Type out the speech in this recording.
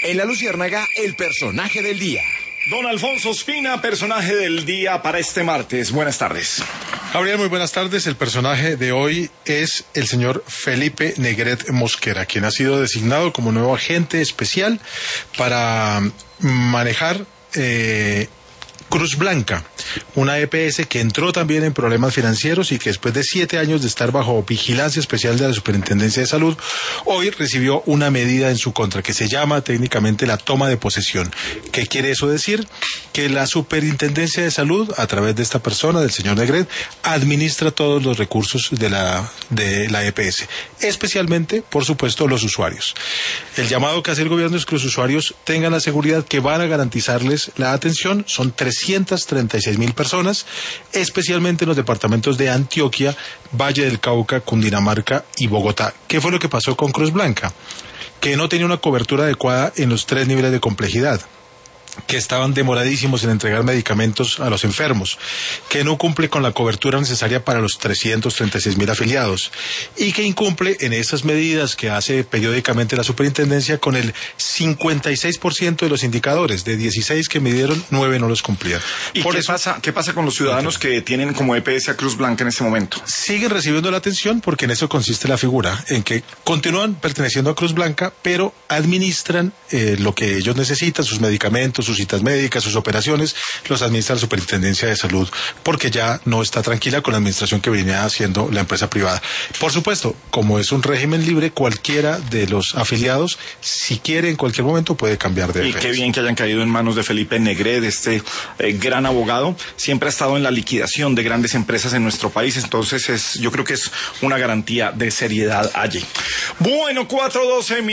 En La Luciérnaga, el personaje del día. Don Alfonso Ospina, personaje del día para este martes. Buenas tardes. Gabriel, muy buenas tardes. El personaje de hoy es el señor Felipe Negret Mosquera, quien ha sido designado como nuevo agente especial para manejar Cruz Blanca, una EPS que entró también en problemas financieros y que después de 7 años de estar bajo vigilancia especial de la Superintendencia de Salud, hoy recibió una medida en su contra que se llama técnicamente la toma de posesión. ¿Qué quiere eso decir? Que la Superintendencia de Salud, a través de esta persona, del señor Negret, administra todos los recursos de la EPS, especialmente, por supuesto, los usuarios. El llamado que hace el gobierno es que los usuarios tengan la seguridad que van a garantizarles la atención. Son 336.000 personas, especialmente en los departamentos de Antioquia, Valle del Cauca, Cundinamarca y Bogotá. ¿Qué fue lo que pasó con Cruz Blanca? Que no tenía una cobertura adecuada en los 3 niveles de complejidad, que estaban demoradísimos en entregar medicamentos a los enfermos, que no cumple con la cobertura necesaria para los 336.000 afiliados y que incumple en esas medidas que hace periódicamente la superintendencia con el 56% de los indicadores. De 16 que midieron, 9 no los cumplían. ¿Y qué pasa con los ciudadanos que tienen como EPS a Cruz Blanca en este momento? Siguen recibiendo la atención porque en eso consiste la figura, en que continúan perteneciendo a Cruz Blanca, pero administran lo que ellos necesitan, sus medicamentos, sus citas médicas, sus operaciones, los administra la Superintendencia de Salud, porque ya no está tranquila con la administración que venía haciendo la empresa privada. Por supuesto, como es un régimen libre, cualquiera de los afiliados, si quiere en cualquier momento, puede cambiar de EPS. Y qué bien que hayan caído en manos de Felipe Negret, este gran abogado. Siempre ha estado en la liquidación de grandes empresas en nuestro país, entonces yo creo que es una garantía de seriedad allí. Bueno, 4:12